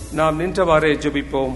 நாம் நின்றவாறே ஜெபிப்போம்.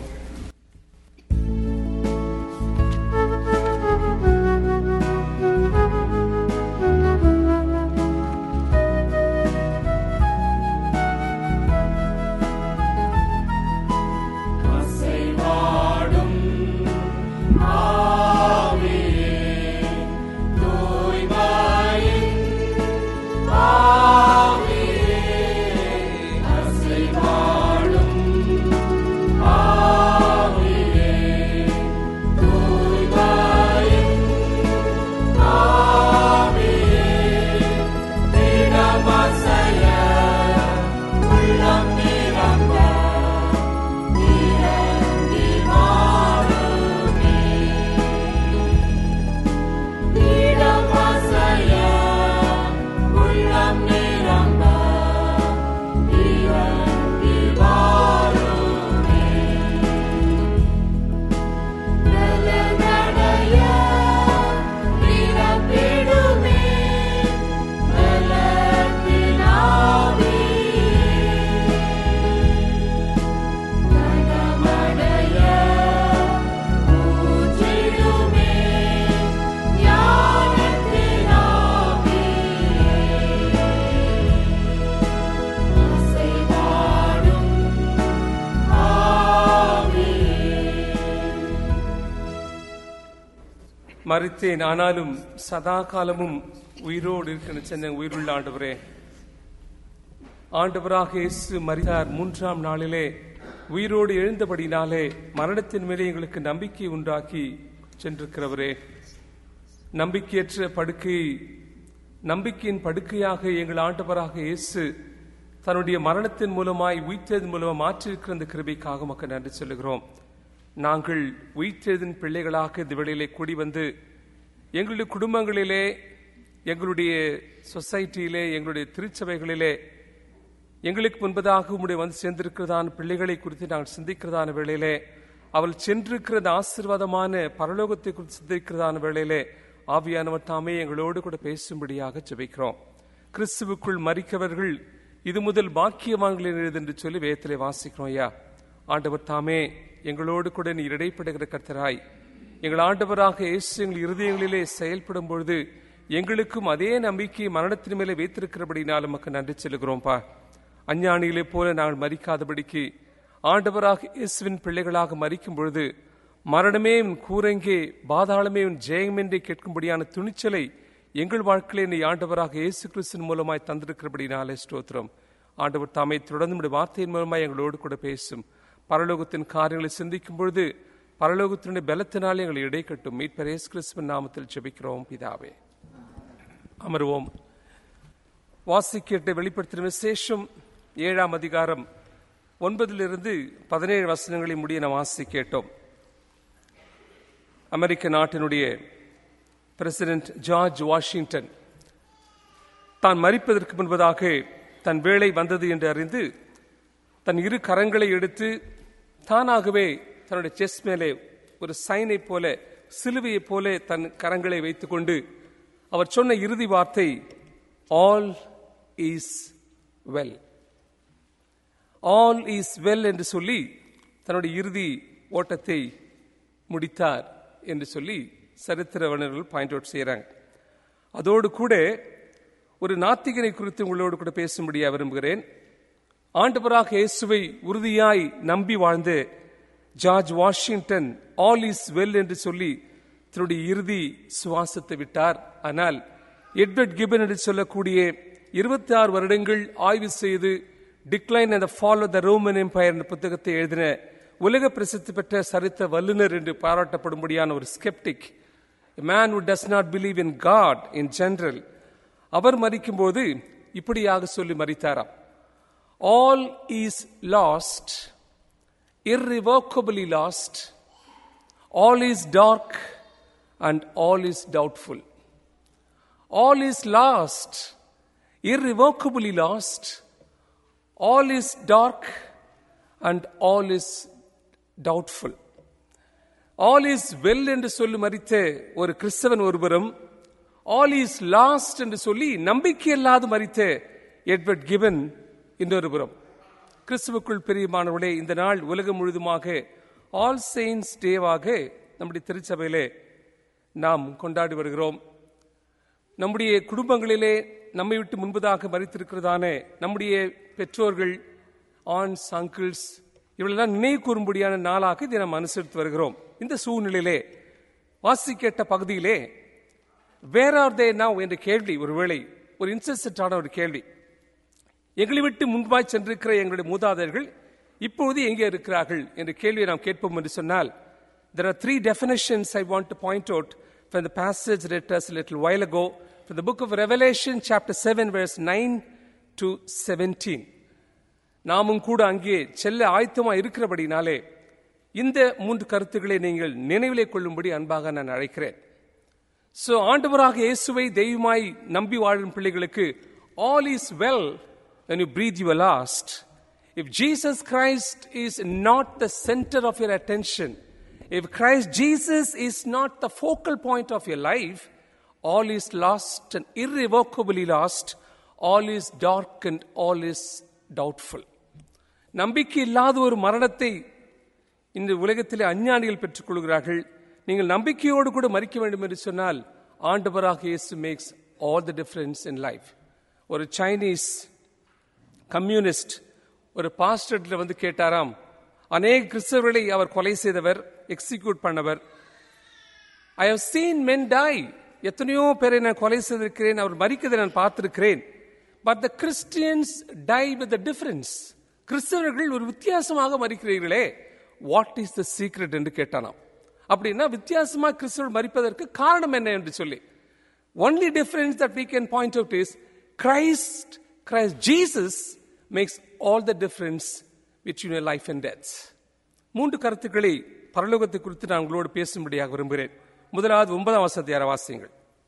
மரித்தேன், ஆனாலும் சதா காலமும் உயிரோடு இருக்கிற சென்னை உயிருள்ள ஆண்டவரே, ஆண்டவராக இயேசு மரித்தார், 3ஆம் நாளிலே உயிரோடு எழுந்தபடினாலே மரணத்தின் மேலே எங்களுக்கு நம்பிக்கை உண்டாக்கி சென்றிருக்கிறவரே, நம்பிக்கையற்ற படுக்கையை நம்பிக்கையின் படுக்கையாக எங்கள் ஆண்டவராக இயேசு தன்னுடைய மரணத்தின் மூலமாய் உயிர்த்தெழுதலின் மூலமாக மாற்றியிருக்கிற அந்த கிருபைக்காக மக்கள் நன்றி சொல்லுகிறோம். நாங்கள் உயிர்த்தெழுதின் பிள்ளைகளாக இந்த வேளையிலே கூடி வந்து எங்களுடைய குடும்பங்களிலே, எங்களுடைய சொசைட்டியிலே, எங்களுடைய திருச்சபைகளிலே எங்களுக்கு முன்பதாக உம்முடைய வந்து சேர்ந்திருக்கிறதான பிள்ளைகளை குறித்து நாங்கள் சிந்திக்கிறதான வேளையிலே, அவள் சென்றிருக்கிறது ஆசீர்வாதமான பரலோகத்தை குறித்து சிந்திக்கிறதான வேளையிலே ஆவியானவர் தாமே எங்களோடு கூட பேசும்படியாக ஜெபிக்கிறோம். கிறிஸ்துவுக்குள் மரிக்கவர்கள் இது முதல் பாக்கியவான்கள் என்று சொல்லி வேதத்திலே வாசிக்கிறோம். ஐயா ஆண்டவர் தாமே எங்களோடு கூட நீ இடைப்படுகிற கர்த்தராய் எங்கள் ஆண்டவராக இயேசு எங்கள் இருதயங்களிலே செயல்படும் பொழுது எங்களுக்கும் அதே நம்பிக்கை மரணத்தின் மேலே வைத்திருக்கிறபடினாலும் நமக்கு நன்றி செல்கிறோம்பா. அஞ்ஞானிகளை போல நாங்கள் மரிக்காதபடிக்கு ஆண்டவராக இயேசுவின் பிள்ளைகளாக மரிக்கும் பொழுது மரணமே உன் கூரங்கே, பாதாளமே உன் ஜெயம் என்றே கேட்கும்படியான துணிச்சலை எங்கள் வாழ்க்கையிலே நீ ஆண்டவராக இயேசு கிறிஸ்துவின் மூலமாய் தந்திருக்கிறபடினாலே ஸ்தோத்திரம். ஆண்டவர் தாமே தொடர்ந்து வார்த்தையின் மூலமாய் எங்களோடு கூட பேசும். பரலோகத்தின் காரியங்களை சிந்திக்கும் பொழுது பரலோகத்தினுடைய பலத்தினாலே எங்களை இடைக்கட்டும். மீட்பர் இயேசு கிறிஸ்துவின் நாமத்தில் ஜெபிக்கிறோம் பிதாவே. அமர்வோம். வாசிக்க வெளிப்படுத்தின விசேஷம் 7ஆம் அதிகாரம் 9-17 வசனங்களை முடிய நாம் வாசி கேட்டோம். அமெரிக்க நாட்டினுடைய பிரசிடென்ட் ஜார்ஜ் வாஷிங்டன் தான் மரிப்பதற்கு முன்பதாக தன் வேளை வந்தது என்று அறிந்து தன் 2 கரங்களை எடுத்து தானாகவே தன்னுடைய செஸ்ட் மேலே ஒரு சைனை போல, சிலுவையை போல தன் கரங்களை வைத்துக் கொண்டு அவர் சொன்ன இறுதி வார்த்தை all is well, all is well என்று சொல்லி தன்னுடைய இறுதி ஓட்டத்தை முடித்தார் என்று சொல்லி சரித்திர வல்லுநர்கள் பாயிண்ட் அவுட் செய்கிறாங்க. அதோடு கூட ஒரு நாத்திகனை குறித்து உங்களோடு கூட பேசும்படியாக விரும்புகிறேன். ஆண்டவராக இயேசுவை உறுதியாய் நம்பி வாழ்ந்த George Washington all is well என்று சொல்லி தன்னுடைய இறுதி சுவாசத்தை விட்டார். ஆனால் எட்வர்ட் கிபன் என்று சொல்லக்கூடிய 26 வருடங்கள் ஆய்வு செய்து decline and fall of the Roman empire என்ற புத்தகத்தை எழுதின உலக பிரசித்தி பெற்ற சரித்திர வல்லுநர் என்று பாராட்டப்படும்படியான ஒரு sceptic, a man who does not believe in God in general, அவர் மரிக்கும் போது இப்படியாக சொல்லி மரித்தாராம். All is lost, irrevocably lost, all is dark and all is doubtful. All is lost, irrevocably lost, all is dark and all is doubtful. All is well என்று சொல்லி மரித்த ஒரு கிறிஸ்தவன் ஒருவரும், all is lost என்று சொல்லி நம்பிக்கை இல்லாது மரித்த எட்வர்ட் கிபன் இன்னொருபுறம். கிறிஸ்துவுக்குள் பிரியமானவர்களே, இந்த நாள் உலகம் முழுதுமாக ஆல் செயின்ட்ஸ் டேவாக நம்முடைய திருச்சபையிலே நாம் கொண்டாடி வருகிறோம். நம்முடைய குடும்பங்களிலே நம்மை விட்டு முன்பதாக மரித்திருக்கிறதான நம்முடைய பெற்றோர்கள், ஆன்ஸ், அங்கிள்ஸ், இவளெல்லாம் நினைவு கூறும்படியான நாளாக இதை நாம் அனுசரித்து வருகிறோம். இந்த சூழ்நிலையிலே வாசிக்கேட்ட பகுதியிலே வேர் ஆர் தே நவ் என்ற கேள்வி ஒருவேளை ஒரு இன்செஸ்டான ஒரு கேள்வி. எங்களை விட்டு முன்பாய் சென்றிருக்கிற எங்களுடைய மூதாதையர்கள் இப்பொழுது எங்கே இருக்கிறார்கள் என்ற கேள்வியை நாம் கேட்போம் என்று சொன்னால், there are three definitions I want to point out from the passage read us a little while ago from the book of Revelation chapter 7 verse 9 to 17. நாமும் கூட அங்கே செல்ல ஆயத்தமாக இருக்கிறபடினாலே இந்த 3 கருத்துக்களை நீங்கள் நினைவிலே கொள்ளும்படி அன்பாக நான் அழைக்கிறேன். So ஆண்டவராக இயேசுவை தெய்வமாய் நம்பி வாழும் பிள்ளைகளுக்கு all is well when you breathe your last. If Jesus Christ is not the center of your attention, if Christ Jesus is not the focal point of your life, all is lost and irrevocably lost. All is dark and all is doubtful. நம்பிக்கை இல்லாத ஒரு மரணத்தை இந்த உலகத்திலே அஞ்ஞானிகள் பெற்றுக் கொள்கிறார்கள். நீங்கள் நம்பிக்கையோடு கூட மரிக்க வேண்டும் என்று சொன்னால் ஆண்டவராக இயேசு makes all the difference in life. ஒரு சைனீஸ் கம்யூனிஸ்ட் ஒரு பாஸ்டர்ல வந்து கேட்டாராம், அநேக கிறிஸ்தவர்களை அவர் கொலை செய்தவர், எக்ஸிக்யூட் பண்ணவர். I have seen men die, எத்தனையோ பேரை நான் கொலை செய்திருக்கிறேன், அவர் மரிக்கதை நான் பார்த்திருக்கிறேன். But the Christians die with the difference. கிறிஸ்தவர்கள் ஒரு வித்தியாசமாக மரிக்கிறீர்களே, வாட் இஸ் த சீக்ரெட் என்று கேட்டானாம். அப்படின்னா வித்தியாசமாக கிறிஸ்தவர்கள் மரிப்பதற்கு காரணம் என்ன என்று சொல்லி, only difference that we can point out is Christ Jesus makes all the difference between your life and death. 3 கருத்துக்களை பரலோகத்தை குறித்து நான் உங்களோடு பேசும்படியாக விரும்புகிறேன். முதலாவது 9ஆம் வசனத்தை யார வாசியுங்கள்.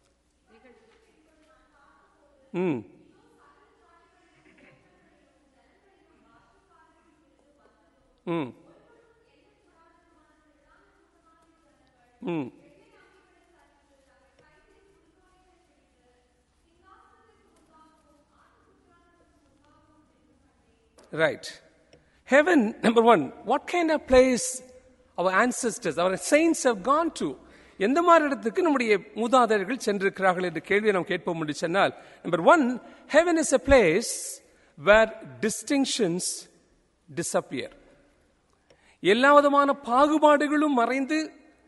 Right. Heaven, number one, what kind of place our ancestors, our saints have gone to? எந்த மாதிரி இடத்துக்கு நம்முடைய மூதாதையர்கள் சென்றிருக்கிறார்கள் என்ற கேள்வியை நாம் கேட்போம் என்று சொன்னால், number 1, heaven is a place where distinctions disappear. எல்லா விதமான பாகுபாடுகளும் மறைந்து,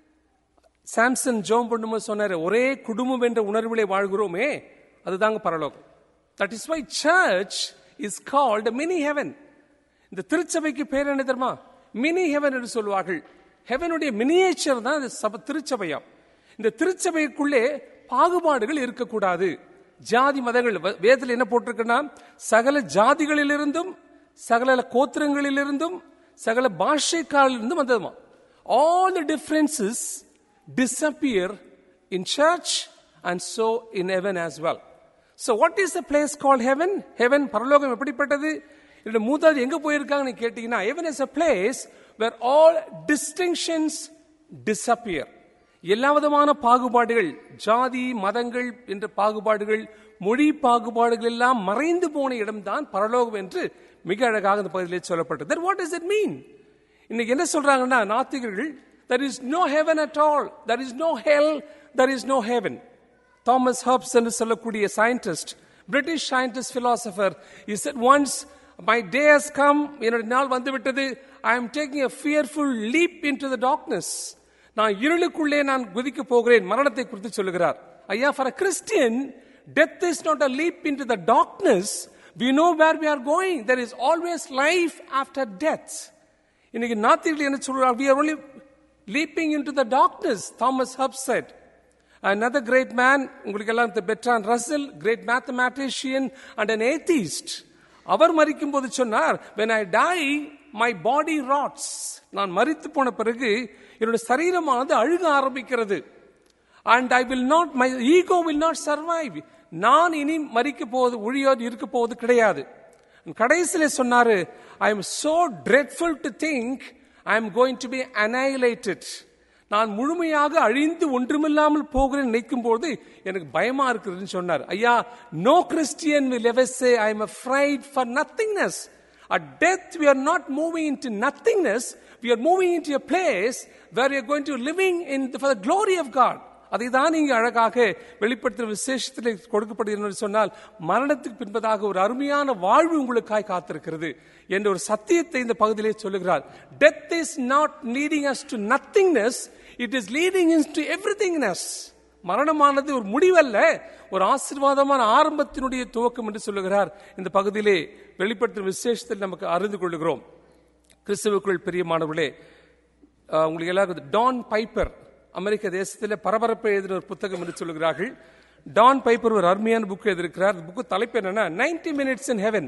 சாம்சன் ஜோம் பண்ணும்போது சொன்னார், ஒரே குடும்பம் என்ற உணர்விலே வாழ்கிறோமே, அதுதாங்க பரலோகம். That is why church is called a mini heaven. இந்த திருச்சபைக்கு பேர் என்ன தெரியுமா? மினி ஹெவன் என்று சொல்வார்கள். ஹெவனுடைய மினியேச்சர் தான் திருச்சபையாம். இந்த திருச்சபைக்குள்ளே பாகுபாடுகள் இருக்கக்கூடாது. ஜாதி மதங்கள், வேதத்தில் என்ன போட்டிருக்குன்னா, சகல ஜாதிகளிலிருந்தும் சகல கோத்திரங்களிலிருந்தும் சகல பாஷைக்காரிலிருந்தும் வந்ததுமா. All the differences disappear in church and so in heaven as well. So what is the place called heaven? Heaven, பரலோகம் எப்படிப்பட்டது? இந்த மூதாதி எங்க போயிருக்காங்க கேட்டீங்கன்னா, heaven is a place where all distinctions disappear. எல்லா விதமான பாகுபாடுகள், ஜாதி மதங்கள் என்ற பாகுபாடுகள், மொழி பாகுபாடுகள் எல்லாம் மறைந்து போன இடம்தான் பரலோகம் என்று மிக அழகாக இந்த பகுதியிலே சொல்லப்பட்டது. Then what does it mean? இன்னைக்கு என்ன சொல்றாங்கன்னா நாத்திகர்கள், there is no heaven at all, there is no hell, there is no heaven. Thomas Hobbes என்று சொல்லக்கூடிய scientist, British scientist, philosopher, he said once, my day has come, என்னுடைய நாள் வந்து விட்டது, I am taking a fearful leap into the darkness. நான் இருளுக்குள்ளே நான் குதிக்க போகிறேன், மரணத்தை குறித்து சொல்லுகிறார். ஐயா, for a Christian, death is not a leap into the darkness. We know where we are going. There is always life after death. இன்னைக்கு நாத்திகர்கள் என்ன சொல்றார்? We are only leaping into the darkness, Thomas Hobbes said. Another great man, உங்களுக்கு எல்லாம் Bertrand Russell, great mathematician and an atheist, அவர் மரிக்கும் போது சொன்னார், when I die my body rots. நான் மரித்து போன பிறகு என்னுடைய சரீரமானது அழுக ஆரம்பிக்கிறது. and I will not, my ego will not survive. நான் இனி மரிக்க போவது, ஒழியோடு இருக்க போவது கிடையாது. கடைசியிலே சொன்னாரு, I am so dreadful to think I am going to be annihilated. நான் முழுமையாக அழிந்து ஒன்றுமில்லாமல் போகிறேன் நினைக்கும் போது எனக்கு பயமா இருக்குதுன்னு சொன்னார். ஐயா, no Christian will ever say I am afraid for nothingness. At death, we are not moving into nothingness. We are moving into a place where we are going to living for the glory of God. அதை தான் இங்கே அழகாக வெளிப்படுத்தும் விசேஷத்தில் கொடுக்கப்படுகிறது சொன்னால், மரணத்துக்கு பின்பதாக ஒரு அருமையான வாழ்வு உங்களுக்காய் காத்திருக்கிறது என்ற ஒரு சத்தியத்தை இந்த பகுதியிலே சொல்லுகிறார். Death is not leading us to nothingness, it is leading us to everythingness. மரணமானது ஒரு முடிவல்ல, ஒரு ஆசீர்வாதமான ஆரம்பத்தினுடைய துவக்கம் என்று சொல்லுகிறார். இந்த பகுதியிலே வெளிப்படுத்தும் விசேஷத்தில் நமக்கு அறிந்து கொள்கிறோம். கிறிஸ்துவுக்குள் பிரியமானவர்களே, உங்களுக்கு எல்லாருக்கும் டான் பைப்பர் அமெரிக்க தேசத்தில் பரபரப்பை எழுதின ஒரு புத்தகம் என்று சொல்லுகிறார்கள். டான் பைப்பர் ஒரு அருமையான புக் எழுதியிருக்கிறார். புக்கு தலைப்பு என்னன்னா 90 minutes in heaven.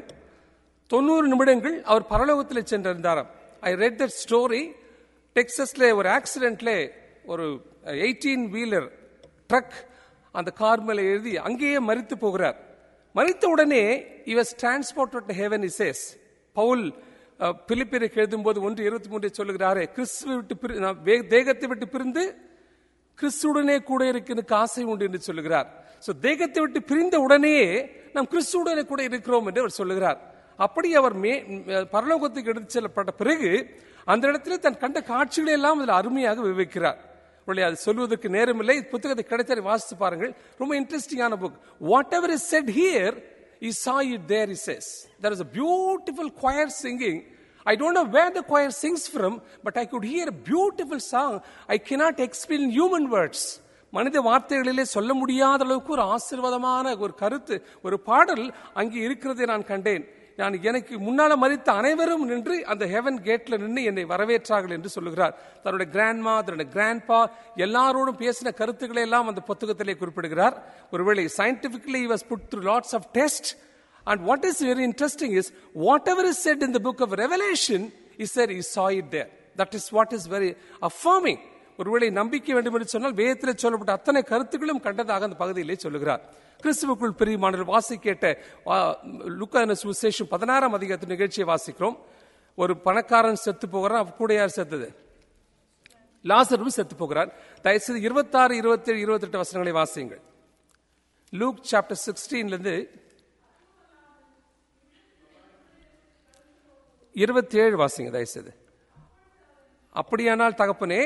90 நிமிடங்கள் அவர் பரலோகத்தில் சென்றிருந்தாராம். I read that story. டெக்சஸ்ல ஒரு ஆக்சிடென்ட்ல ஒரு 18 வீலர் ட்ரக் அந்த கார் மேல எழுதி அங்கேயே மரித்து போகிறார். மரித்த உடனே he was transported to heaven, he says. Pavul பிலிப்பியருக்கு எழுதும் போது 1:23 சொல்லுகிறாரே, கிறிஸ்துவை விட்டு தேகத்தை விட்டு பிரிந்து கிறிஸ்துடனே கூட இருக்கிறதுக்கு ஆசை உண்டு என்று சொல்லுகிறார். சோ தேகத்தை விட்டு பிரிந்த உடனே நாம் கிறிஸ்துடனே கூட இருக்கிறோம் என்று அவர் சொல்லுகிறார். அப்படி அவர் பரலோகத்துக்கு எடுத்து செல்லப்பட்ட பிறகு அந்த இடத்துல தன் கண்ட காட்சிகளை எல்லாம் அதில் அருமையாக விவரிக்கிறார். அது சொல்வதற்கு நேரம் இல்லை. புத்தகத்தை கிடைத்த வாசித்து பாருங்கள். ரொம்ப இன்ட்ரெஸ்டிங்கான book. Whatever is said here, he saw it there, he says. There is a beautiful choir singing. I don't know where the choir sings from, but I could hear a beautiful song. I cannot explain in human words. மனித வார்த்தைகளிலே சொல்ல முடியாத அளவுக்கு ஒரு ஆசீர்வாதமான ஒரு கருத்து, ஒரு பாடல் அங்கே இருக்கிறதை நான் கண்டேன். நான் எனக்கு முன்னால மரித்த அனைவரும் நின்று அந்த ஹெவன் கேட்ல நின்று என்னை வரவேற்றார்கள் என்று சொல்லுகிறார். தன்னுடைய கிராண்ட்மா, தன்னுடைய கிராண்ட்பா எல்லாரோடும் பேசின கருத்துக்களை எல்லாம் அந்த புத்தகத்திலே குறிப்பிடுகிறார். ஒருவேளை scientifically he was put through lots of tests. And what is very interesting is, whatever is said in the book of Revelation, he said he saw it there. That is what is very affirming. ஒருவேளை நம்பிக்கை வேண்டும் என்று சொன்னால் வேதத்தில் சொல்லப்பட்ட அத்தனை கருத்துக்களும் கண்டதாக அந்த பகுதியிலே சொல்லுகிறார். கிறிஸ்துவுக்குள் பிரியமானவர்கள், வாசி கேட்ட லூக்கா சுவிசேஷம் 16ஆம் அதிகாரத்தின் நிகழ்ச்சியை வாசிக்கிறோம். ஒரு பணக்காரன் செத்து போகிறான். கூட யார் செத்தது? லாசரும் செத்து போகிறார். தயவுசெய்து 26, 27, 28 வசனங்களை வாசியுங்கள். லூக் சாப்டர் 16 27 வாசிங்க தயவுசெய்து. அப்படியானால் தகப்பனே,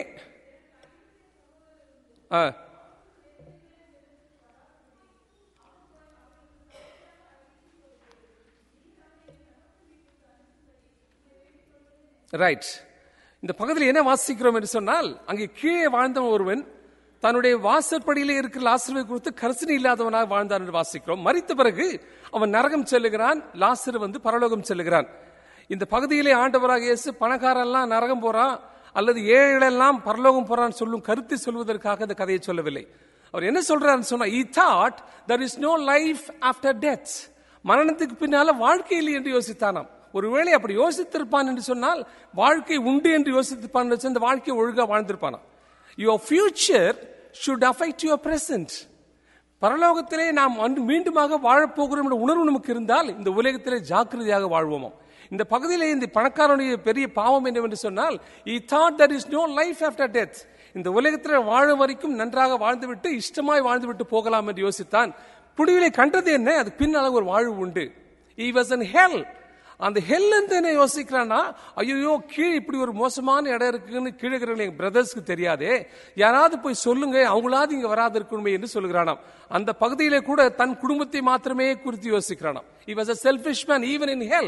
ரைட். இந்த பகுதியில் என்ன வாசிக்கிறோம் என்று சொன்னால், அங்கே கீழே வாழ்ந்த ஒருவன் தன்னுடைய வாசற்படியிலே இருக்கிற லாசருவை குறித்து கரிசனை இல்லாதவனாக வாழ்ந்தான் என்று வாசிக்கிறோம். மரித்த பிறகு அவன் நரகம் செல்லுகிறான், லாசரு பரலோகம் செல்லுகிறான். இந்த பகுதியிலே ஆண்டவராக இயேசு பணக்காரெல்லாம் நரகம் போறான் அல்லது ஏழைகளெல்லாம் பரலோகம் போறான்னு சொல்லும் கருத்தை சொல்வதற்காக இந்த கதையை சொல்லவில்லை. அவர் என்ன சொல்றாருன்னு சொன்னா, he thought there is no life after death. மரணத்துக்கு பின்னால வாழ்க்கை இல்லை என்று யோசித்தானாம். ஒருவேளை அப்படி யோசித்திருப்பான் என்று சொன்னால், வாழ்க்கை உண்டு என்று யோசித்திருப்பான் என்று சொன்னால், இந்த வாழ்க்கையை ஒழுங்கா வாழ்ந்திருப்பானா. Your future should affect your present. பரலோகத்திலே நாம் மீண்டுமாக வாழப்போகிறோம் என்ற உணர்வு நமக்கு இருந்தால் இந்த உலகத்திலே ஜாக்கிரதையாக வாழ்வோமா. இந்த பகுதியிலே இந்த பணக்காரனுடைய பெரிய பாவம் என்னவென்று சொன்னால், he thought there is no life after death. இந்த உலகத்தில் வாழும் வரைக்கும் நன்றாக வாழ்ந்துவிட்டு இஷ்டமாய் வாழ்ந்துவிட்டு போகலாம் என்று யோசித்தான். புடிவிலே கண்டது என்ன? அது பின்னால் ஒரு வாழ்வு உண்டு. He was in hell. அந்த ஹெல் என்ன யோசிக்கிறான்னா, ஐயோ கீழே இப்படி ஒரு மோசமான இடம் இருக்குன்னு கீழே எங்க பிரதர்ஸ்க்கு தெரியாதே, யாராவது போய் சொல்லுங்க, அவங்களாவது இங்க வராது இருக்கணுமே என்று சொல்லுகிறானாம். அந்த பகுதியிலே கூட தன் குடும்பத்தை மாத்திரமே குறித்து யோசிக்கிறானாம். He was a selfish man even in hell.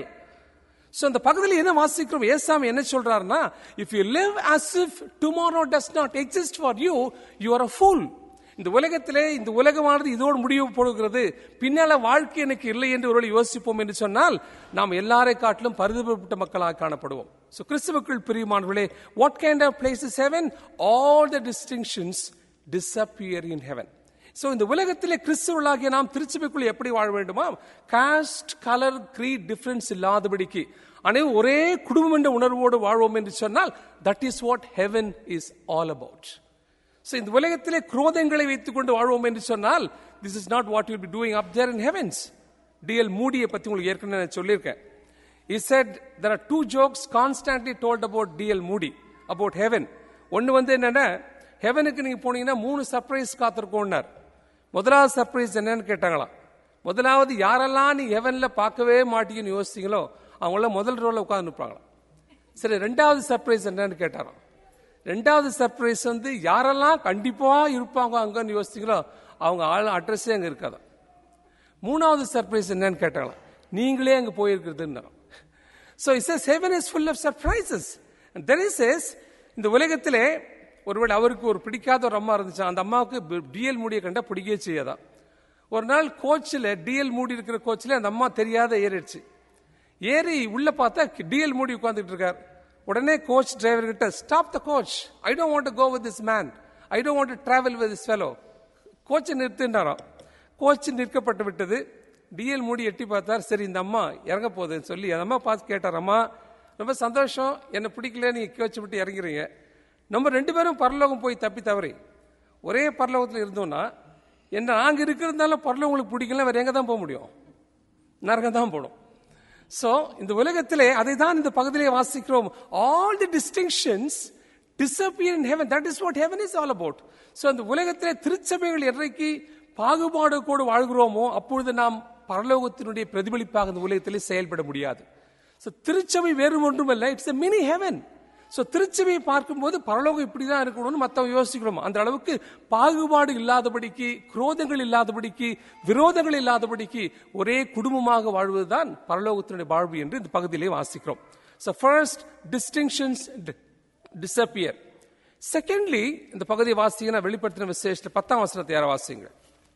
So அந்த பகுதியில் என்ன வாசிக்கிறோம்? ஏசாமி என்ன சொல்றாருன்னா, if you live as if tomorrow does not exist for you, you are a fool. இந்த உலகத்திலே இந்த உலகமானது இதோடு முடிவு போடுகிறது, பின்னால வாழ்க்கை எனக்கு இல்லை என்று ஒரு யோசிப்போம் என்று சொன்னால் நாம் எல்லாரை காட்டிலும் பரிதாபப்பட்ட மக்களாக காணப்படுவோம். So கிறிஸ்துவுக்குள் பிரியமானவர்களே, what kind of place is heaven? All the distinctions disappear in heaven. So இந்த உலகத்திலே கிறிஸ்துவர்களாகிய நாம் திருச்சபைக்குள் எப்படி வாழ வேண்டுமா? காஸ்ட், கலர், கிரீட் டிஃபரன்ஸ் இல்லாதபடிக்கு அனைவரும் ஒரே குடும்பம் என்ற உணர்வோடு வாழ்வோம் என்று சொன்னால், that is what heaven is all about. So இந்த உலகத்திலே குரோதங்களை வைத்துக் கொண்டு வாழ்வோம் என்று சொன்னால், this is not what you will be doing up there in heavens. D.L. Moody பத்தி உங்களுக்கு ஏற்கனவே சொல்லியிருக்கேன். He said there are two jokes constantly told about D.L. Moody about heaven. ஒன்னு என்னன்னா, ஹெவனுக்கு நீங்க போனீங்கன்னா 3 சர்ப்ரைஸ் காத்திருக்கோம்னார். முதலாவது சர்ப்ரைஸ் என்னன்னு கேட்டாங்களாம். முதலாவது, யாரெல்லாம் நீ ஹெவன்ல பார்க்கவே மாட்டீங்கன்னு யோசிச்சீங்களோ அவங்களாம் முதல் ரோல உட்கார்ந்து இருப்பாங்களாம். சரி, 2வது சர்ப்ரைஸ் என்னன்னு கேட்டாராம். 2வது சர்ப்ரைஸ் வந்து யாரெல்லாம் கண்டிப்பா இருப்பாங்க அங்கன்னு யோசிச்சிங்களோ அவங்க ஆள் அட்ரஸே அங்க இருக்காது. 3வது சர்ப்ரைஸ் என்னன்னு கேட்டாங்களாம், நீங்களே அங்க போயிருக்கிறதுன்னு. So he says heaven is full of surprises. And then he says, இந்த உலகத்திலே ஒருவேளை அவருக்கு ஒரு பிடிக்காத ஒரு அம்மா இருந்துச்சு. அந்த அம்மாவுக்கு டிஎல் மூடியை கண்டா பிடிக்கவே செய்யாதான். ஒரு நாள் கோச்சில் டிஎல் மூடி இருக்கிற கோச்சில் அந்த அம்மா தெரியாத ஏறிடுச்சு. ஏறி உள்ள பார்த்தா டிஎல் மூடி உட்கார்ந்துட்டு இருக்கார். உடனே கோச் டிரைவர் கிட்ட, stop the coach, I don't want to go with this man, I don't want to travel with this fellow. கோச்சை நிறுத்தினாராம். கோச் நிற்கப்பட்டு விட்டது. டிஎல் மூடி எட்டி பார்த்தார். சரி, இந்த அம்மா இறங்க போகுதுன்னு சொல்லி அந்த அம்மா பார்த்து கேட்டார், அம்மா ரொம்ப சந்தோஷம், என்ன பிடிக்கல, நீங்க கோச்சை விட்டு இறங்கிறீங்க. நம்ம 2 பேரும் பரலோகம் போய் தப்பி தவறி ஒரே பரலோகத்தில் இருந்தோம்னா என்ன, நாங்க இருக்கிறதால பரலோகம் உங்களுக்கு பிடிக்கல, வேற எங்க தான் போக முடியும்? நரகம் தான் போடும். சோ இந்த உலகத்திலே அதை தான் இந்த பகுதியிலே வாசிக்கிறோம். All the distinctions disappear in heaven. That is what heaven is all about. So அந்த உலகத்திலே திருச்சபைகள் என்றைக்கு பாகுபாடு கூட வாழ்கிறோமோ அப்பொழுது நாம் பரலோகத்தினுடைய பிரதிபலிப்பாக இந்த உலகத்திலே செயல்பட முடியாது. So திருச்சபை வேறு ஒன்றுமல்ல, it's a mini heaven. So திருச்சபையை பார்க்கும்போது பரலோகம் இப்படிதான் இருக்கணும்னு மற்றவங்க யோசிக்கிறோம். அந்த அளவுக்கு பாகுபாடு இல்லாதபடிக்கு, குரோதங்கள் இல்லாதபடிக்கு, விரோதங்கள் இல்லாதபடிக்கு ஒரே குடும்பமாக வாழ்வதுதான் பரலோகத்தினுடைய வாழ்வு என்று இந்த பகுதியிலே வாசிக்கிறோம். So first, distinctions disappear. Secondly, இந்த பகுதியை வாசிங்கன்னா வெளிப்படுத்தின விசேஷத்தில் 10ஆம் வசனத்தை யார வாசிங்க.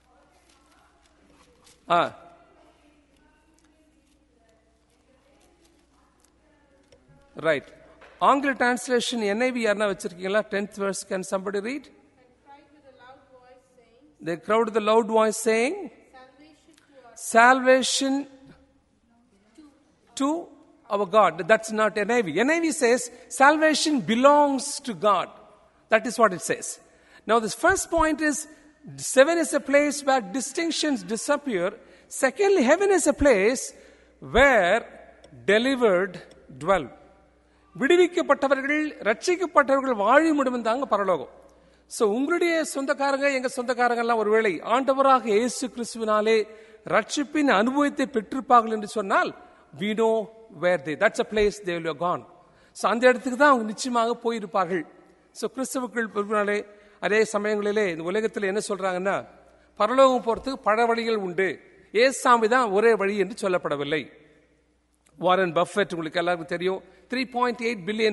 ரைட். ஆங்கில டிரான்ஸ்லேஷன் NIV யாரா வச்சிருக்கீங்களா? 10th verse, can somebody read? They cried with a loud voice saying, salvation to our God. That's not NIV. NIV says salvation belongs to God. That is what it says. Now this first point is, heaven is a place where distinctions disappear. Secondly, heaven is a place where delivered dwell. விடுவிக்கப்பட்டவர்கள், ரட்சிக்கப்பட்டவர்கள் வாழும் இடம் தாங்க பரலோகம். So உங்களுடைய சொந்தக்காரங்க, எங்க சொந்தக்காரங்க எல்லாம் ஒருவேளை ஆண்டவராக இயேசு கிறிஸ்துவினாலே ரட்சிப்பின் அனுபவத்தை பெற்றிருப்பார்கள் என்று சொன்னால், we know where they, that's a place they will have gone. So அந்த இடத்துக்கு தான் அவங்க நிச்சயமாக போயிருப்பார்கள். சோ கிறிஸ்துவுக்குள் அதே சமயங்களிலே இந்த உலகத்தில் என்ன சொல்றாங்கன்னா, பரலோகம் போறதுக்கு பல வழிகள் உண்டு, ஏசாமி தான் ஒரே வழி என்று சொல்லப்படவில்லை. வாரன் பஃபெட் உங்களுக்கு எல்லாருக்கும் தெரியும், $3.8 billion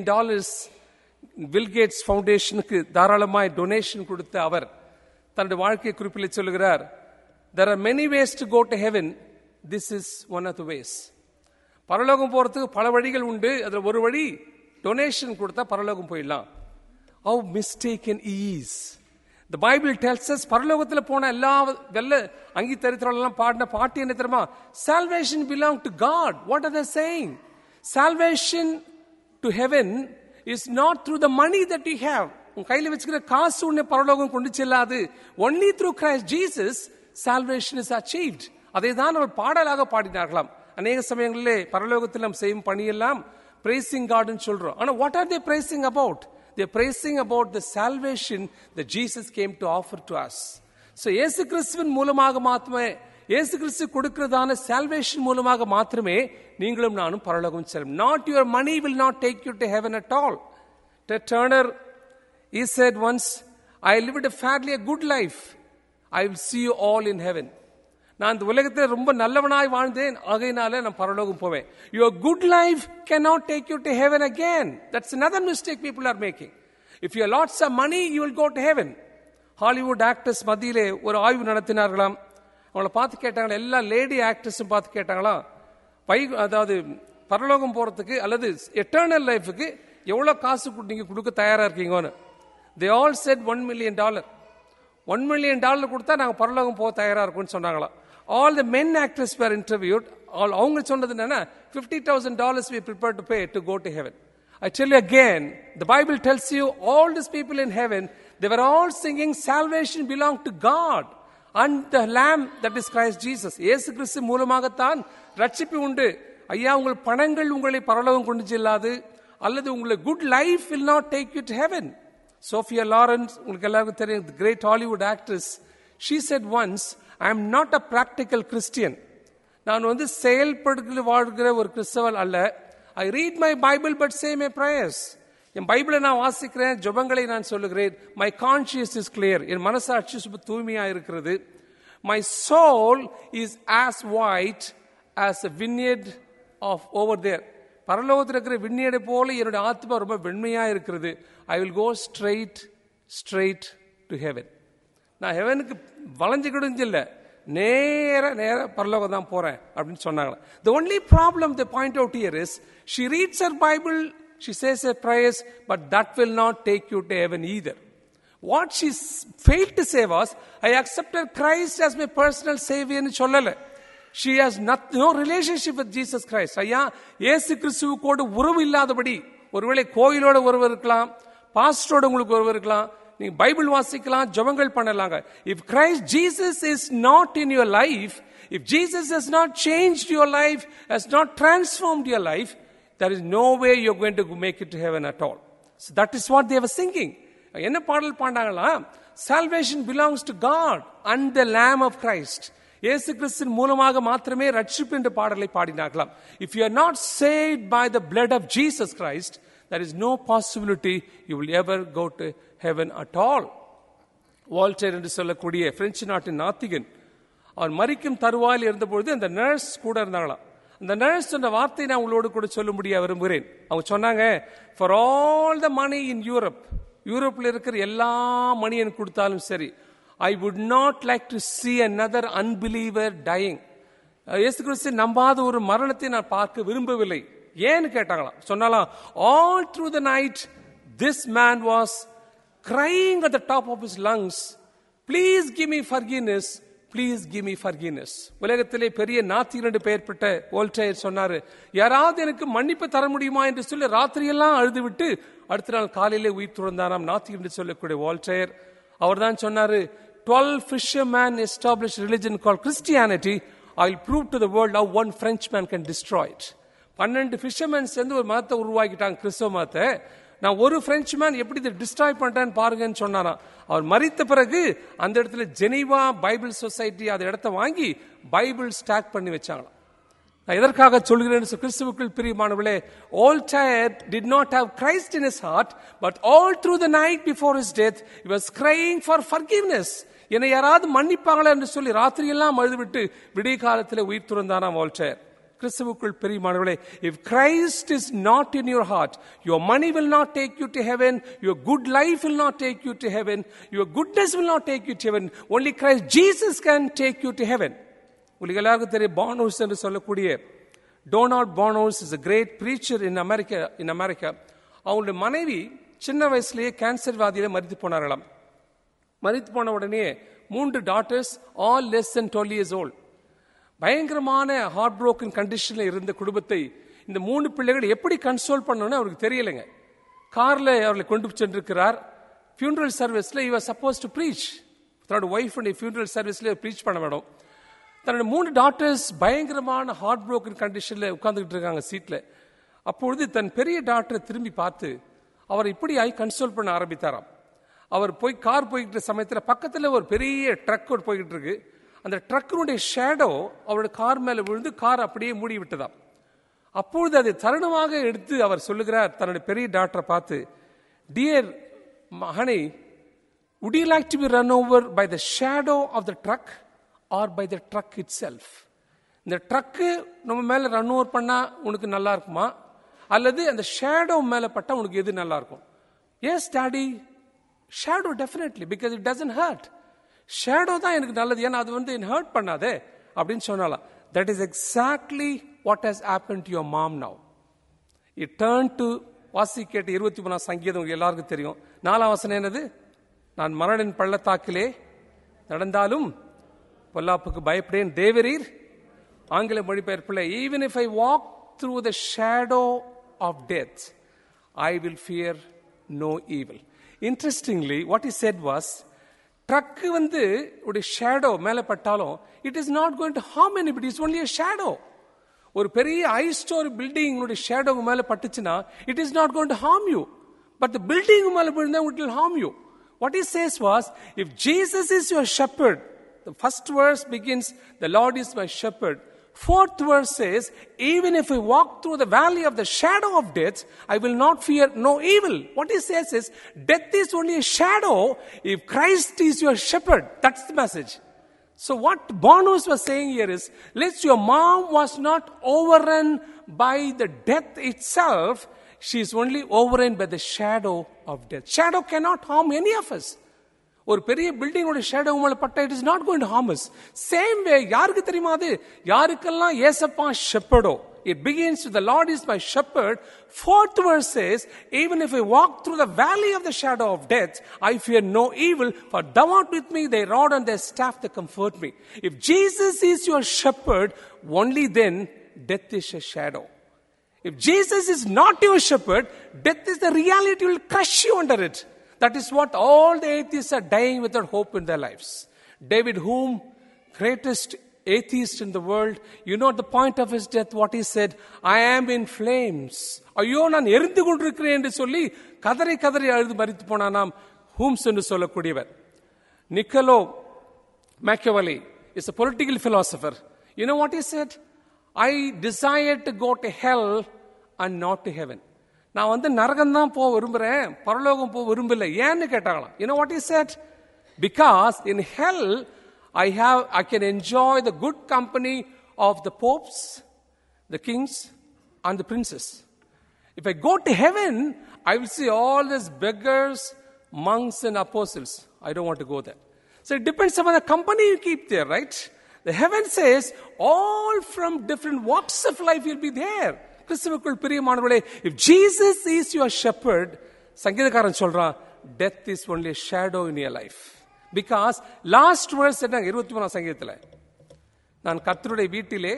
பில் கேட்ஸ் ஃபவுண்டேஷனுக்கு தாராளமாய் டொனேஷன் கொடுத்த அவர் தன்னுடைய வாழ்க்கை குறிப்பில் சொல்லுகிறார், there are many ways to go to heaven, this is one of the ways. பரலோகம் போறதுக்கு பல வழிகள் உண்டு, அதுல ஒரு வழி டொனேஷன் கொடுத்தா பரலோகம் போயிடலாம். How mistaken is. The Bible tells us பரலோகத்துல போன எல்லா வெள்ள அங்கி தரித்திரம் பாடின பாட்டு என்ன தெரியுமா? Salvation belong to God. What are they saying? Salvation to heaven is not through the money that you have. உன் கையில வச்சுக்கிற காசு உன்னை பரலோகம் கொண்டு செல்லாது. Only through Christ Jesus salvation is achieved. அதை தான் அவர் பாடலாக பாடினார்களாம். அநேக சமயங்களிலே பரலோகத்தில் நாம் செய்யும் பணியெல்லாம் praising God ன்னு சொல்றோம். ஆனா what are they praising about? They're praising about the salvation that Jesus came to offer to us. So இயேசு கிறிஸ்துவின் மூலமாக மாத்திரமே, இயேசு கிறிஸ்து கொடுக்கிறதான salvation மூலமாக மாத்திரமே நீங்களும் நானும் பரலோகம் செல்லும். Not your money will not take you to heaven at all. Ted Turner, he said once, I lived a fairly good life. I will see you all in heaven. நான் இந்த உலகத்தில் ரொம்ப நல்லவனாய் வாழ்ந்தேன், ஆகையினால நான் பரலோகம் போவேன். Your good life cannot take you to heaven again. That's another mistake people are making. If you have lots of money, you will go to heaven. Hollywood actors மத்தியிலே ஒரு ஆய்வு நடத்தினார்களாம். அவங்கள பார்த்து கேட்டாங்களா, எல்லா லேடி ஆக்டர்ஸும் பார்த்து கேட்டாங்களா, அதாவது பரலோகம் போறதுக்கு அல்லது எட்டர்னல் லைஃபுக்கு எவ்வளவு காசு நீங்க கொடுக்க தயாரா இருக்கீங்கன்னு. They all said $1 million. $1 million கொடுத்தா நாங்க பரலோகம் போக தயாரா இருக்கும்னு சொன்னாங்களா. All the men actors were interviewed. அவங்க சொன்னது என்னன்னா, $50,000 we prepared to pay to go to heaven. I tell you again, the Bible tells you all these people in heaven, they were all singing salvation belong to God and the Lamb, that is Christ Jesus. இயேசு கிறிஸ்து மூலமாகத்தான் ரட்சிப்பு உண்டு. ஐயா, உங்கள் பணங்கள் உங்களை பரலோகம் கொண்டு செல்லாது, அல்லது உங்களை good life will not take you to heaven. Sophia Loren, உங்களுக்கு எல்லாருக்கும் தெரியும், the great Hollywood actress, she said once, I am not a practical Christian. நான் செயல்படுத்தி வாழ்கிற ஒரு கிறிஸ்தவன் அல்ல. I read my Bible but say my prayers. என் பைபிளை நான் வாசிக்கிறேன், ஜெபங்களை நான் சொல்லுகிறேன். My conscience is clear. என் மனசாட்சி சுப தூய்மையா இருக்கிறது. My soul is as white as a vineyard of over there. பரலோகத்தில் இருக்கிற விண்ணியடை போல என்னுடைய ஆத்மா ரொம்ப வெண்மையா இருக்கிறது. I will go straight to heaven. நான் ஹெவனுக்கு வளைஞ்சு கிடஞ்சில்ல, நேர பரலோகம் தான் போறேன் அப்படின்னு சொன்னாங்க. The only problem they point out here is she reads her Bible, she says her prayers, but that will not take you to heaven either. What she failed to say was, I accepted Christ as my personal savior ன்னு சொல்லல. She has no relationship with Jesus Christ. ஐயா, இயேசு கிறிஸ்துவோடு உறவு இல்லாதபடி, ஒருவேளை கோயிலோட உறவு இருக்கலாம், பாஸ்டரோட உங்களுக்கு உறவு இருக்கலாம், நீங்க பைபிள் வாசிக்கலாம், ஜெபங்கள் பண்ணலாங்க. If Christ Jesus is not in your life, if Jesus has not changed your life, has not transformed your life, there is no way you're going to make it to heaven at all. So that is what they were singing. என்ன பாடல் பாண்டாங்களா? Salvation belongs to God and the Lamb of Christ. இயேசு கிறிஸ்துவின் மூலமாக மாத்திரமே ரட்சிப்பு என்ற பாடலை பாடினார்களாம். If you are not saved by the blood of Jesus Christ, there is no possibility you will ever go to heaven at all. Voltaire என்று சொல்லக்கூடிய பிரெஞ்சு நாட்டின் நாத்திகன், அவர் மரிக்கும் தருவாயில் இருந்தபொழுது அந்த நர்ஸ் கூட இருந்தாங்களாம். அந்த நர்ஸ் சொன்ன வார்த்தை நான் உங்களோடு கூட சொல்லும்படியா விரும்புகிறேன். அவங்க சொன்னாங்க, for all the money in Europe, யூரோப்ல இருக்கிற எல்லா மணி எனக்கு கொடுத்தாலும் சரி, I would not like to see another unbeliever dying. இயேசு கிறிஸ்து நம்பாத ஒரு மரணத்தை நான் பார்க்க விரும்பவில்லை. ஏன்னு கேட்டாங்களாம். சொன்னாலாம், all through the night this man was crying at the top of his lungs, please give me forgiveness, please give me forgiveness. உலகத்திலே பெரிய நாத்திகன் பெயர் பெற்ற வோல்டேர் சொன்னாரு, யாராவது எனக்கு மன்னிப்பு தர முடியுமா என்று சொல்லி ராத்திரியெல்லாம் அழுது விட்டு அடுத்த நாள் காலையிலே உயிர் துறந்தாராம் நாத்திகன் என்று சொல்லக்கூடிய வோல்டேர். அவர் தான் சொன்னாரு, 12 fishermen established religion called Christianity. I will prove to the world how one Frenchman can destroy it. 12 fishermen சேர்ந்து ஒரு மதத்தை உருவாக்கிட்டாங்க, கிறிஸ்தவ மதத்தை. நான் ஒரு பிரெஞ்சுமேன் எப்படி இதை டிஸ்ட்ராய் பண்றேன்னு பாருங்கன்னு சொன்னாராம். அவர் மரித்த பிறகு அந்த இடத்துல ஜெனீவா பைபிள் சொசைட்டி அந்த இடத்தை வாங்கி பைபிள் ஸ்டாக் பண்ணி வச்சாங்களாம். நான் எதற்காக சொல்கிறேன்? கிறிஸ்துவுக்குள் பிரியமானவர்களே, Voltaire did not have Christ in his heart, but all through the night before his death he was crying for forgiveness. என்னை யாராவது மன்னிப்பாங்களா என்று சொல்லி ராத்திரியெல்லாம் அழுதுவிட்டு விடிய காலத்தில் உயிர் துறந்தாராம் வோல்டேர். கிறிஸ்துவுக்குள் பிரியமானவர்களே, if Christ is not in your heart, your money will not take you to heaven, your good life will not take you to heaven, your goodness will not take you to heaven. Only Christ Jesus can take you to heaven. உங்களுக்கு எல்லாருக்கும் தெரியும், பானோஸ் என்று சொல்லக்கூடிய Donald பானோஸ் is a great preacher in America. அவங்களுடைய மனைவி சின்ன வயசுலேயே கேன்சர் வியாதியில மரித்து போனார்களாம். மரித்து போன உடனே 3 daughters, all less than 12 years old. பயங்கரமான ஹார்ட் புரோக்கன் கண்டிஷன்ல இருந்த குடும்பத்தை இந்த 3 பிள்ளைகள் எப்படி கன்சோல் பண்ணணும்னு அவருக்கு தெரியலைங்க. கார்ல அவர்களை கொண்டு சென்றிருக்கிறார். funeral சர்வீஸ்ல he was supposed to preach. தன்னோட ஒய்ஃப் funeral சர்வீஸ்ல ப்ரீச் பண்ண வேணும். தன்னோட 3 daughters பயங்கரமான ஹார்ட் புரோக்கன் கண்டிஷன்ல உட்கார்ந்துட்டு இருக்காங்க சீட்ல. அப்பொழுது தன் பெரிய டாக்டரை திரும்பி பார்த்து அவர் இப்படி கன்சோல் பண்ண ஆரம்பித்தாராம். அவர் கார் போய்கிட்ட சமயத்தில் பக்கத்தில் ஒரு பெரிய ட்ரக் போய்கிட்டு இருக்கு. அந்த ட்ரக்கினுடைய ஷேடோ அவருடைய கார் மேல விழுந்து கார் அப்படியே மூடி விட்டதாம். அப்பொழுது அதை தருணமாக எடுத்து அவர் சொல்லுகிறார் தன்னுடைய பெரிய டாக்டரை பார்த்து, dear honey, would you like to be run over by the shadow of the truck or by the truck itself? இந்த ட்ரக்கு நம்ம மேல ரன் ஓவர் பண்ணா உனக்கு நல்லா இருக்குமா, அல்லது அந்த ஷேடோ மேல பட்டா உனக்கு எது நல்லா இருக்கும்? Yes daddy, shadow definitely, because it doesn't hurt. Shadow தான் எனக்கு நல்லது, ஏன்னா அது என்ன ஹர்ட் பண்ணாதே அப்படின்னு சொன்னாலாம். That is exactly what has happen to your mom now. It turn to வாசி கேட்ட 23 சங்கீதம் உங்களுக்கு எல்லாருக்கும் தெரியும். 4 வசனம் என்னது? நான் மரணத்தின் பள்ளத்தாக்கிலே நடந்தாலும் பொல்லாப்புக்கு பயப்படேன், தேவரீர். ஆங்கில மொழிபெயர்ப்பில், even if I walk through the shadow of death, I will fear no evil. Interestingly, what he said was, truck ஒரு ஷேடோ மேல பட்டாலும் it is not going to harm anybody, it's only a shadow. ஒரு பெரிய high story building shadow மேல பட்டுச்சுன்னா it is not going to harm you, but the building மேல விழுந்தா it will harm you. What he says was, if Jesus is your shepherd, the first verse begins, the Lord is my shepherd, Fourth verse says, even if I walk through the valley of the shadow of death, I will not fear no evil. What he says is, death is only a shadow if Christ is your shepherd. That's the message. So what Bonus was saying here is, let your mom was not overrun by the death itself. She is only overrun by the shadow of death. Shadow cannot harm any of us. ஒரு பெரிய பில்டிங்கோட shadow மேல பட்டா it is not going to harm us. Same way யாருக்கு தெரியுமா அது? யாருக்கெல்லாம் ஏசப்பா ஷெப்பர்டோ. It begins with the Lord is my shepherd. Fourth verse says, even if I walk through the valley of the shadow of death, I fear no evil, for thou art with me, thy rod and thy staff they comfort me. If Jesus is your shepherd, only then death is a shadow. If Jesus is not your shepherd, death is the reality, will crush you under it. That is what all the atheists are dying without hope in their lives. David Hume, greatest atheist in the world, you know at the point of his death what he said, I am in flames. ஐயோ நான் எரிந்து கொண்டிருக்கிறேன் என்று சொல்லி கதறி கதறி அழுது மரித்து போனானாம் ஹூம்ஸ் என்று சொல்லக்கூடியவர். Niccolo Machiavelli is a political philosopher. You know what he said? I desire to go to hell and not to heaven. நான் நரகம் தான் போக விரும்புறேன், பரலோகம் போக விரும்பல. ஏன்னு கேட்டாங்களாம். You know what he said? Because in hell I can enjoy the good company of the popes, the kings and the princes. If I go to heaven, I will see all these beggars, monks and apostles. I don't want to go there. So it depends upon the company you keep there, right? The heaven says all from different walks of life will be there. கிறிஸ்துவுக்குள் பிரியமானவர்களே, if Jesus is your shepherd, சங்கீதக்காரன் சொல்றான், death is only a shadow in your life. Because last verse என்ன 23 சங்கீதத்துல, நான் கர்த்தருடைய வீட்டிலே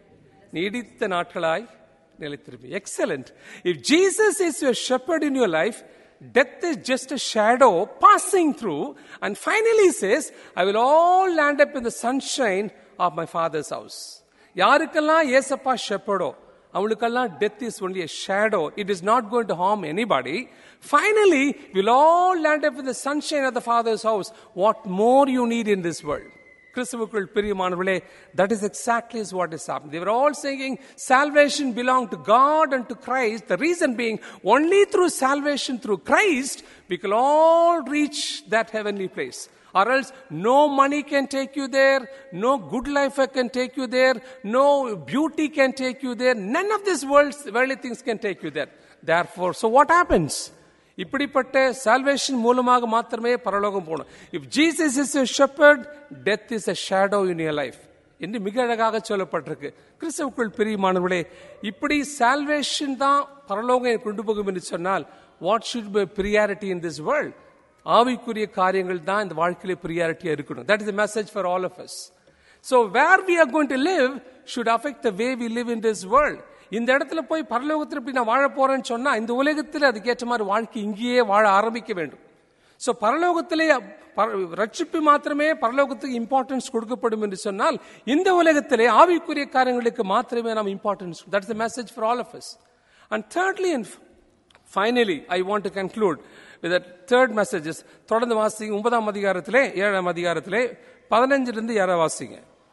நீடித்த நாட்களாய் நிலைத்திருப்பேன். Excellent. If Jesus is your shepherd in your life, death is just a shadow passing through, and finally he says, I will all land up in the sunshine of my father's house. யாருக்கெல்லாம் ஏசப்பா ஷெப்பர்டோ அவளுக்கெல்லாம் death is only a shadow. It is not going to harm anybody. Finally, we'll all land up in the sunshine of the Father's house. What more you need in this world? கிறிஸ்துவுக்குள் பிரியமானவர்களே, that is exactly what is happening. They were all saying salvation belonged to God and to Christ. The reason being, only through salvation through Christ, we can all reach that heavenly place. Or else no money can take you there, no good life can take you there, no beauty can take you there, none of these worldly things can take you there. Therefore, so what happens? இப்படிப்பட்ட salvation மூலமாக மாத்திரமே பரலோகம் போகணும். If Jesus is a shepherd, death is a shadow in your life என்று மிக அழகாக சொல்லப்பட்டிருக்கு. கிறிஸ்துவுக்குள் பிரியமானவர்களே, இப்படி salvation தான் பரலோகம் கொண்டு போகும் என்று சொன்னால், what should be priority in this world? ஆவிக்குரிய காரியங்கள் தான் இந்த வாழ்க்கையில பிரியாரிட்டியா இருக்கணும். That is the message for all of us. So where we are going to live should affect the way we live in this world. இந்த இடத்துல போய் பரலோகத்தில் இப்படி நான் வாழ போறேன்னு சொன்னா, இந்த உலகத்தில் அதுக்கேற்ற மாதிரி வாழ்க்கை இங்கேயே வாழ ஆரம்பிக்க வேண்டும். சோ பரலோகத்திலே ரட்சிப்பு மாத்திரமே பரலோகத்துக்கு இம்பார்ட்டன்ஸ் கொடுக்கப்படும் என்று சொன்னால், இந்த உலகத்திலே ஆவிக்குரிய காரியங்களுக்கு மாத்திரமே நாம் importance. That is the message for all of us. And thirdly and finally, I want to conclude with the third messages. தொடர்ந்து வாசிங்க 9ஆம் அதிகாரத்திலே 7ஆம் அதிகாரத்திலே 15 இருந்து 6 வாசிங்க.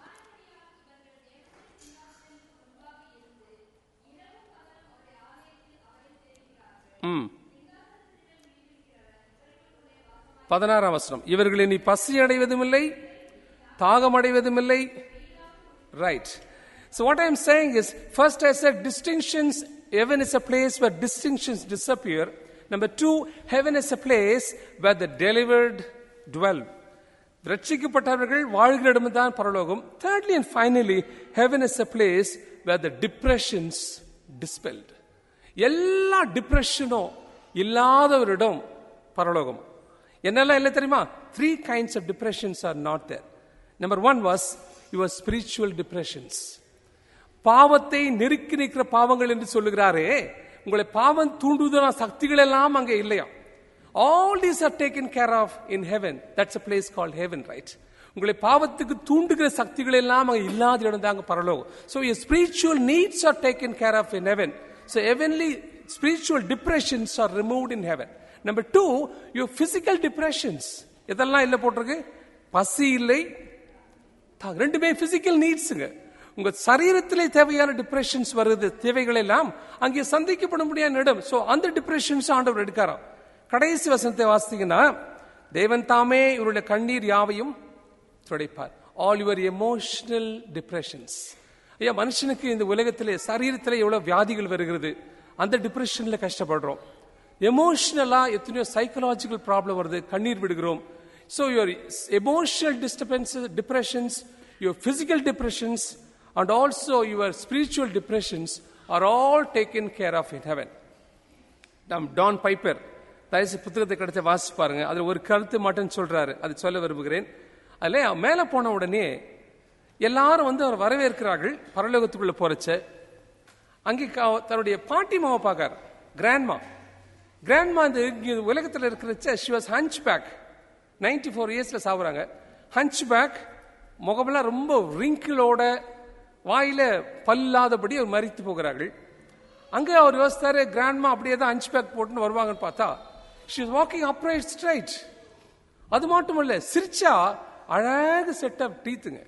பதினாறாம் வசனம், இவர்கள் இனி பசி அடைவதும் இல்லை, தாகம் அடைவதும் இல்லை. Right. So what I am saying is, first I said distinctions. Heaven is a place where distinctions disappear. Number 2, heaven is a place where the delivered dwell. ரட்சிக்கப்பட்டவர்கள் வாழ்கிற இடம்தான் பரலோகம். Thirdly and finally, heaven is a place where the depressions dispelled. எல்லா டிப்ரெஷனும் இல்லாத ஒரு இடம் பரலோகம். என்னெல்லாம் இல்லை தெரியுமா? 3 kinds of depressions are not there. Number 1 was your spiritual depressions. பாவத்தை நெருக்கி நிற்கிற பாவங்கள் என்று சொல்லுகிறாரே, உங்களை பாவம் தூண்டுவதான சக்திகள் எல்லாம் அங்கே இல்லையா? All these are taken care of in heaven. That's a place called heaven, right? உங்களை பாவத்துக்கு தூண்டுகிற சக்திகள் எல்லாம் அங்கே இல்லாத இடம் தாங்க பரலோகம். So your spiritual needs are taken care of in heaven. So heavenly spiritual depressions are removed in heaven. Number 2, your physical depressions. இதெல்லாம் இல்ல போட்டிருக்கு. பசி இல்லை, ரெண்டுமே physical needsங்க. உங்க சரீரத்திலே தேவையான டிப்ரெஷன்ஸ் வருது, தேவைகள் எல்லாம் அங்கே சந்திக்கப்பட முடியாத இடம். சோ அந்த டிப்ரெஷன்ஸ் ஆண்டவர் எடுக்காராம். கடைசி வசனத்தை வாசித்தீங்கன்னா, தேவன் தாமே இவருடைய கண்ணீர் யாவையும் துடைப்பார். All your emotional depressions. ஐயா, மனுஷனுக்கு இந்த உலகத்திலே சரீரத்திலே எவ்வளவு வியாதிகள் வருகிறது, அந்த டிப்ரெஷன்ல கஷ்டப்படுறோம். எமோஷனலா எத்தனையோ சைக்கலாஜிக்கல் ப்ராப்ளம் வருது, கண்ணீர் விடுகிறோம். So your emotional disturbances, depressions, your physical depressions, and also your spiritual depressions are all taken care of in heaven. Don Piper தயவுசெய்து புத்தகத்தை கிடைச்ச வாசிச்சு பாருங்க. அதுல ஒரு கருத்து மட்டும் சொல்றாரு, அது சொல்ல விரும்புகிறேன். அதுல மேல போன உடனே எல்லாரும் அவர் வரவேற்கிறார்கள். பரலோகத்துக்குள்ள போறச்ச அங்கே தன்னுடைய பாட்டி மாவை பார்க்கார், கிராண்ட்மா. கிராண்ட்மா இந்த உலகத்தில் இருக்கிறச்ச she was hunchback, 94 இயர்ஸ்ல சாவுறாங்க. ஹஞ்ச்பேக், முகமெல்லாம் ரொம்ப ரிங்கிளோட, வாயில பல்லாதபடி அவர் மரித்து போகிறார்கள். அங்கே அவர் யோசித்தாரு, கிராண்ட்மா அப்படியே தான் ஹஞ்ச்பேக் போட்டுன்னு வருவாங்கன்னு பார்த்தா she is walking upright straight. அது மட்டும் இல்ல, சிரிச்சா அழகு செட் ஆஃப் டீத்துங்க.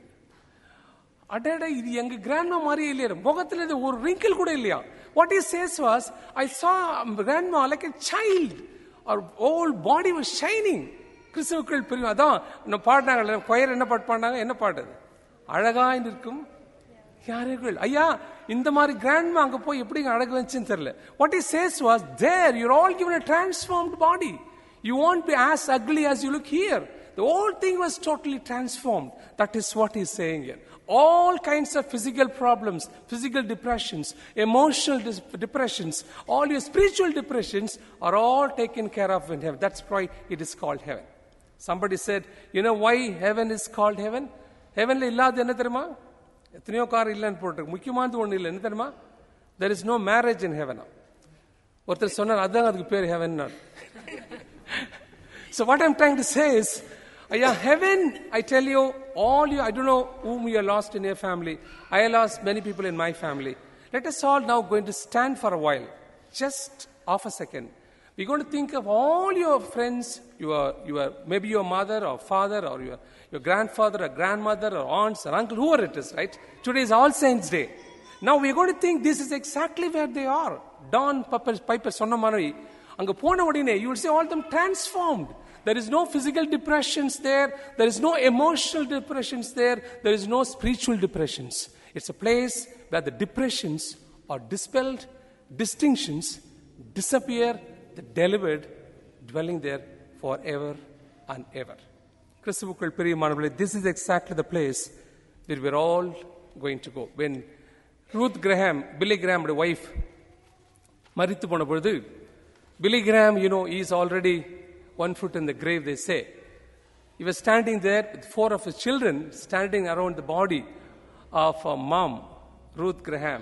அடட, இது எங்க கிராண்ட்மா மாதிரியே இல்லையா, முகத்துல ஒரு ரிங்கிள் கூட இல்லையா. What he says was, I saw grandma like a child. Her whole body was shining. கிறிஸ்துவுக்குள் பிரிவு. அதான் பாடினாங்க, கொயர் என்ன பாட்டு பாடினாங்க, என்ன பாட்டு அது, அழகாய் நிற்கும் யாருகள். ஐயா, இந்த மாதிரி கிராண்ட்மா அங்க போய் எப்படி அழகு வந்துச்சுன்னு தெரியல. What he says was, there you're all given a transformed body. You won't be as ugly as you look here. The whole thing was totally transformed. That is what he's saying here. All kinds of physical problems, physical depressions, emotional depressions, all your spiritual depressions are all taken care of in heaven. That's why it is called heaven. Somebody said, you know why heaven is called heaven? Heavenல இல்லாத என்ன தெரியுமா? எத்தனையோ car இல்லைன்னு போட்டிருக்கு, முக்கியமானது ஒண்ணு இல்லை. என்ன தெரியுமா? There is no marriage in heaven. ஒருத்தர் சொன்னார், அதான் அதுக்கு பேர் heaven. So what I'm trying to say is, heaven, I tell you, all you, I don't know whom you are lost in your family. I lost many people in my family. Let us all now going to stand for a while, just half a second. We're going to think of all your friends, your maybe your mother or father or your grandfather or grandmother or aunts or uncle, whoever it is, right? Today is All Saints Day. Now we're going to think this is exactly where they are. Don Piper சொன்ன மாதிரி அங்க போன உடனே you will see all them transformed. There is no physical depressions there. There is no emotional depressions there. There is no spiritual depressions. It's a place where the depressions are dispelled, distinctions disappear, they're delivered, dwelling there forever and ever. கிறிஸ்துவுக்குள் பிரியமானவர்களே, this is exactly the place where we're all going to go. When Ruth Graham, Billy Graham's wife, மரித்து போன பொழுது, Billy Graham, he is already one foot in the grave, they say. He was standing there with 4 of his children standing around the body of mom, Ruth Graham.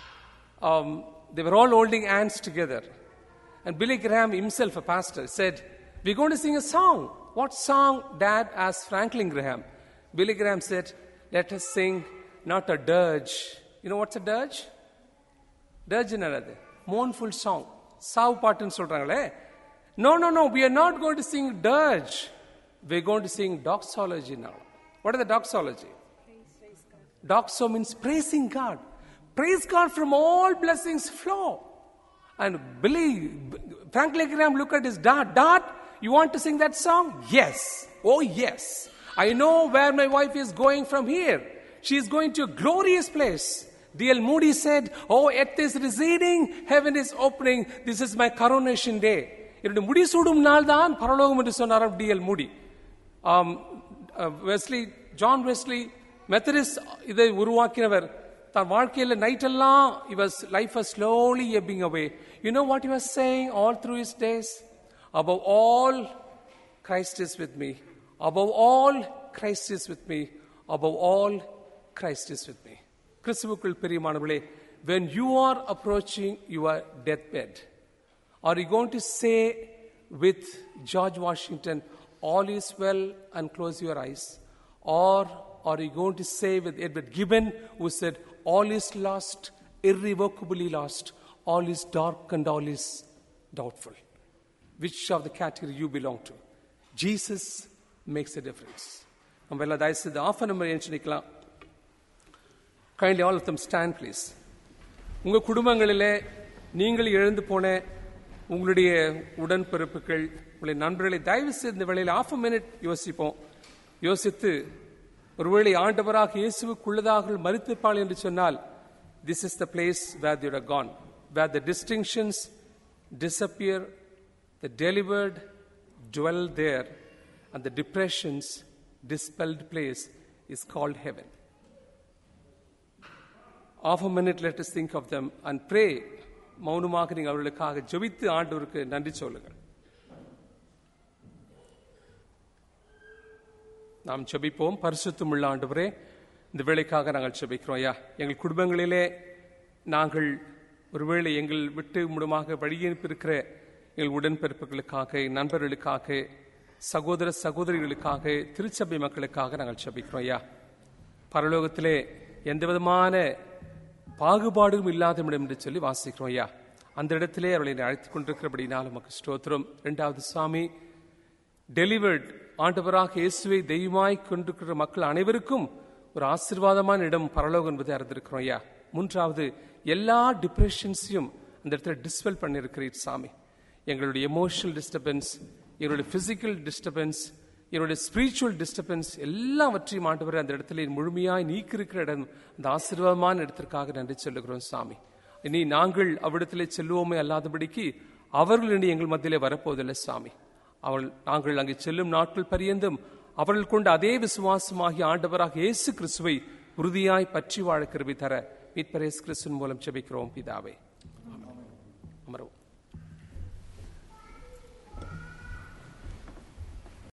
They were all holding hands together. And Billy Graham himself, a pastor, said, we're going to sing a song. What song, Dad? asked Franklin Graham. Billy Graham said, let us sing not a dirge. You know what's a dirge? Dirge is another mournful song. Sav pattun சொல்றாங்களே. No, we are not going to sing dirge. We're going to sing doxology now. What is the doxology? Praise God. Doxo means praising God. Praise God from all blessings flow. And Franklin Graham look at his dad, you want to sing that song? Yes. Oh yes. I know where my wife is going from here. She is going to a glorious place. D.L. Moody said, oh, earth is receding, heaven is opening. This is my coronation day. என்னுடைய முடிசூடும் நாள் தான் பரலோகம் என்று சொன்னார் D.L. Moody. John Wesley Methodist இதை உருவாக்கினவர். தான் வாழ்க்கையில் night எல்லாம் life was slowly ebbing away. You know what he was saying all through his days? Above all, Christ is with me. Above all, Christ is with me. Above all, Christ is with me. கிறிஸ்துவுக்குள் பிரியமானவர்களே, when you are approaching your deathbed, are you going to say with George Washington, all is well, and close your eyes? Or are you going to say with Edward Gibbon, who said, all is lost, irrevocably lost, all is dark and all is doubtful? Which of the category you belong to? Jesus makes a difference. நம்ம எல்லாம் தயவுசெய்து of நம்ம ஏன் நினைக்கலாம். Kindly all of them stand, please. உங்க குடும்பங்களிலே நீங்கள் இழந்து போன உங்களுடைய உடன்பிறப்புகள், உங்களுடைய நண்பர்களை தயவு செய்து இந்த வேளையில் 1/2 minute யோசிப்போம். யோசித்து ஒருவேளை ஆண்டவராக இயேசுவுக்குள்ளதாக மரித்திருப்பாள் என்று சொன்னால், this is the place where they are gone, where the distinctions disappear, the delivered dwell there, and the depressions dispelled place is called heaven. 1/2 minute let us think of them and pray. மௌனமாக நீங்கள் அவர்களுக்காக ஜெபித்து ஆண்டவருக்கு நன்றி சொல்லுங்கள். நாம் ஜெபிப்போம். பரிசுத்தமுள்ள ஆண்டவரே, இந்த வேளைக்காக நாங்கள் ஜெபிக்கிறோம். ஐயா, எங்கள் குடும்பங்களிலே நாங்கள் ஒருவேளை எங்கள் விட்டு மூலமாக வழியனுப்பியிருக்கிற எங்கள் உடன்பிறப்புகளுக்காக, நண்பர்களுக்காக, சகோதர சகோதரிகளுக்காக, திருச்சபை மக்களுக்காக நாங்கள் ஜெபிக்கிறோம். ஐயா, பரலோகத்திலே எந்த விதமான பாகுபாடும் இல்லாத இடம் என்று சொல்லி வாசிக்கிறோம். ஐயா, அந்த இடத்திலே அவர்களை அழைத்துக் கொண்டிருக்கிறபடினால் உமக்கு ஸ்தோத்திரம். 2வது சுவாமி, டெலிவர்ட் ஆண்டவராக இயேசுவை தெய்வமாய் கொண்டிருக்கிற மக்கள் அனைவருக்கும் ஒரு ஆசீர்வாதமான இடம் பரலோகம் என்பதை அறிந்திருக்கிறோம். ஐயா, 3வது, எல்லா டிப்ரெஷன்ஸையும் அந்த இடத்துல டிஸ்பெல் பண்ணியிருக்கிறீர் சாமி. எங்களுடைய எமோஷனல் டிஸ்டர்பன்ஸ், எங்களுடைய பிசிக்கல் டிஸ்டர்பன்ஸ், என்னுடைய ஸ்பிரிச்சுவல் டிஸ்டர்பன்ஸ் எல்லாவற்றையும் ஆண்டவரை அந்த இடத்துல முழுமையாய் நீக்கிருக்கிற இடம், அந்த ஆசீர்வாதமான இடத்திற்காக நன்றி சொல்லுகிறோம் சாமி. இனி நாங்கள் அவ்விடத்திலே செல்லுவோமே அல்லாதபடிக்கு அவர்கள் இனி எங்கள் மத்தியிலே வரப்போவதில்லை சாமி. நாங்கள் அங்கே செல்லும் நாட்கள் பரியந்தும் அவர்கள் கொண்ட அதே விசுவாசமாகி ஆண்டவராக இயேசு கிறிஸ்துவை உறுதியாய் பற்றி வாழ கிருபை தர மீட்பர் இயேசு கிறிஸ்துவின் மூலம் ஜெபிக்கிறோம் பிதாவே. அமரவும்.